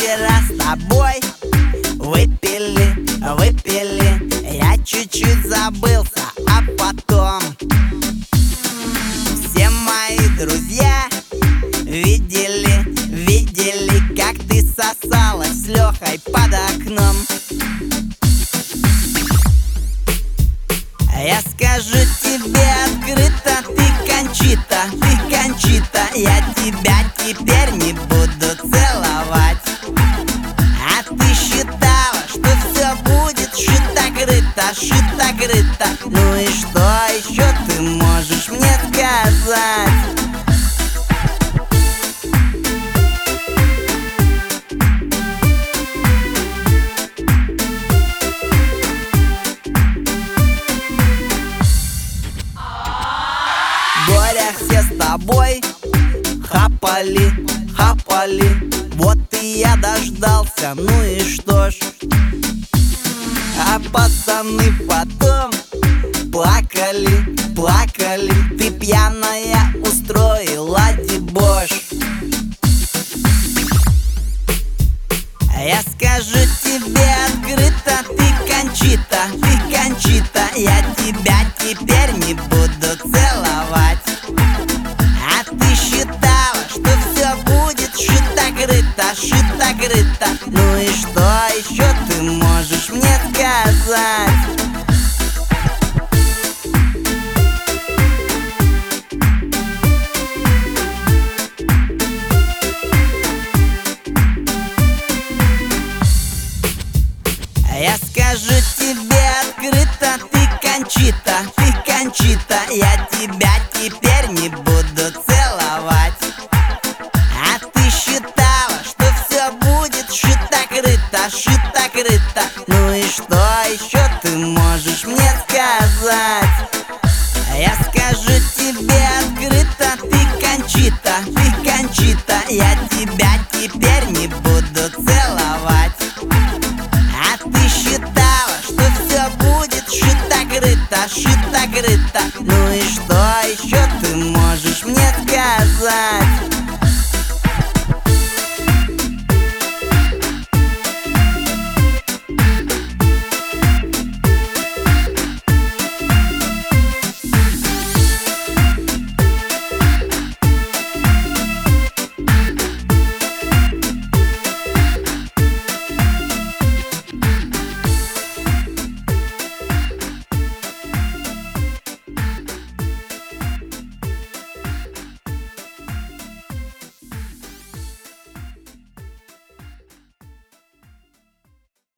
вчера с тобой выпили, я чуть-чуть забылся, а потом все мои друзья видели, как ты сосалась с Лехой под окном. Я скажу тебе открыто, ты Кончита, я тебя теперь не буду целовать. А ты считала, что все будет шито-крыто. Ну и что еще ты можешь мне сказать? Боря, все с тобой хапали, вот и я дождался, ну и что ж. А пацаны потом плакали, ты пьяная устроила дебош. Я скажу тебе открыто, ты Кончита, я тебя теперь не буду целовать. А ты считала, что все будет шито-крыто. Ну и что еще ты можешь мне сказать? Я скажу тебе открыто, ты Кончита, я тебя теперь не буду целовать. А ты считала, что все будет шито-крыто. Ну и что еще ты можешь